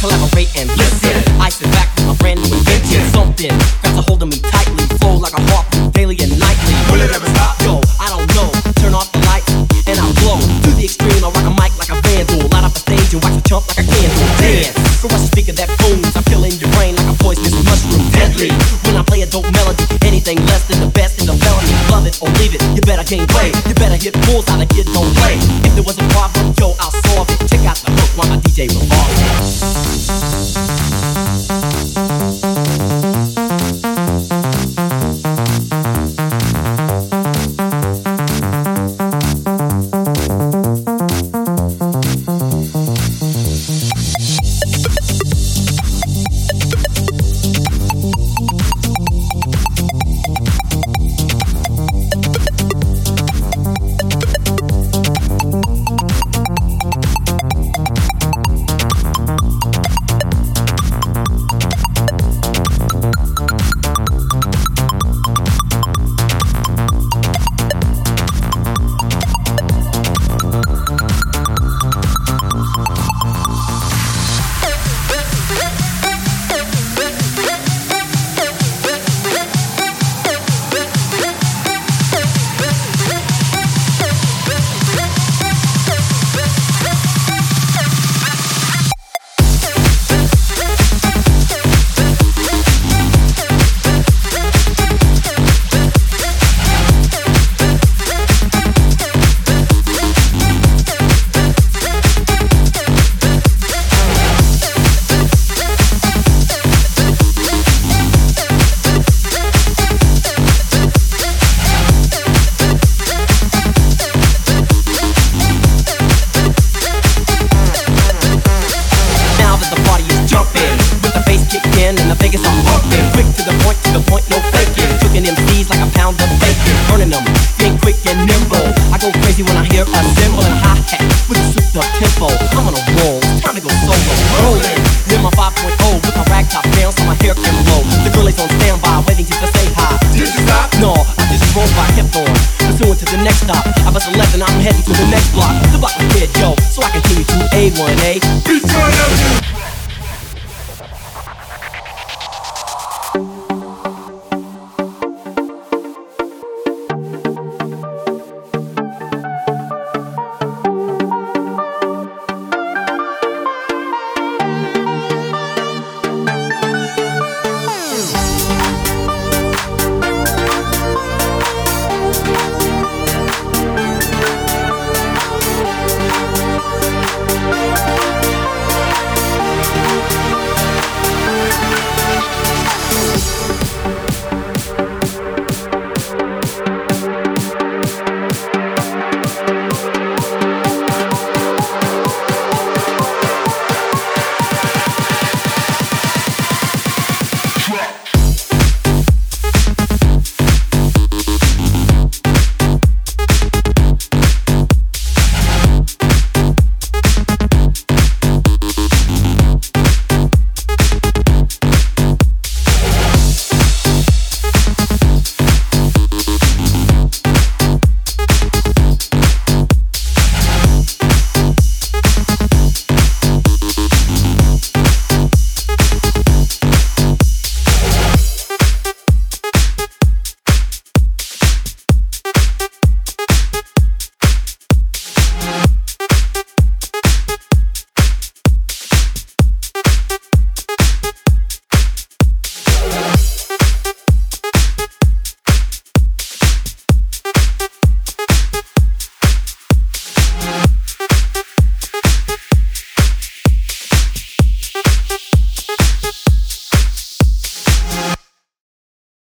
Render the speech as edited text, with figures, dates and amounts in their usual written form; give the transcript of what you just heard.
collaborate and listen. I sit back with my brand new invention. Something grabs a hold of me tightly, flow like a harpoon daily and nightly. Will it ever stop? Yo, I don't know. Turn off the lights and I'll blow to the extreme. I rock a mic like a vandal, light up the stage and wax a chump like a candle. Dance, so watch the speaker that booms. I'm killing your brain like a poisonous mushroom. Deadly when I play a dope melody. Anything less than the best in the felony. Love it or leave it. You better gain weight. You better hit pulls out of kid don't play. If there was a problem, yo, I'll solve it. Check out the hook while my DJ revolves it. When I hear a cymbal and hi-hat with a souped up tempo, I'm on a roll, time to go solo. Rolling, in my 5.0 with my rag top down so my hair can blow. The girl is on standby, waiting just to say hi. Did you stop? No, I just rolled by, kept on, pursuing to the next stop. I bust a left and I'm heading to the next block. The block was dead, yo, so I continue to A1A.